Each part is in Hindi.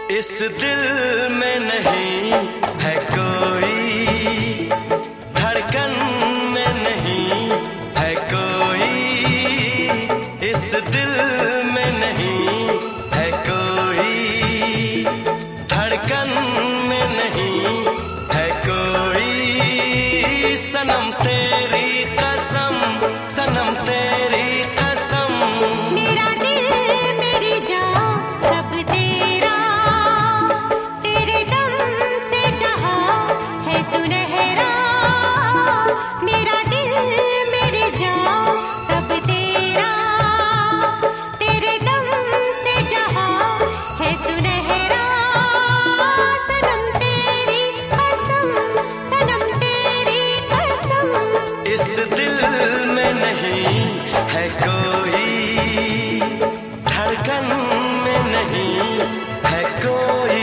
इस दिल में नहीं है कोई, धड़कन में नहीं है कोई, इस दिल में नहीं है कोई, धड़कन में नहीं है कोई। सनम तेरी कसम, सनम तेरी कसम, मेरा दिल मेरी जान सब तेरा, तेरे दम से जहां है सुनहरा। मेरा दिल मेरी जान सब तेरा, तेरे दम से जहां है सुनहरा। सनम तेरी कसम, सनम तेरी कसम, इस दिल में नहीं है कोई, धड़कन में नहीं है कोई।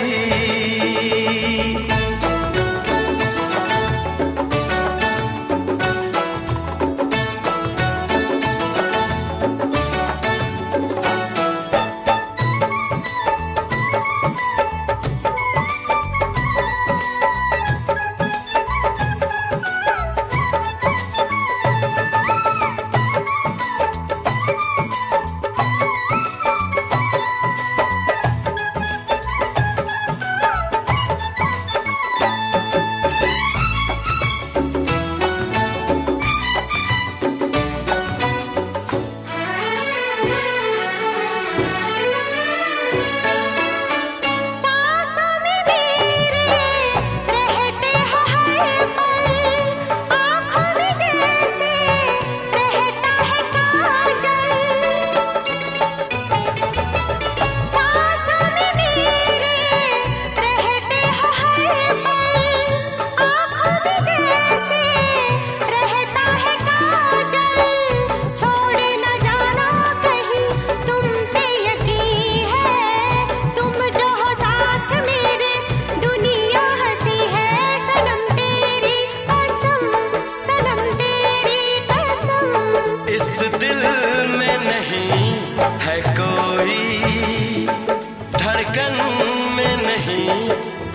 इस दिल में नहीं है कोई, धड़कन में नहीं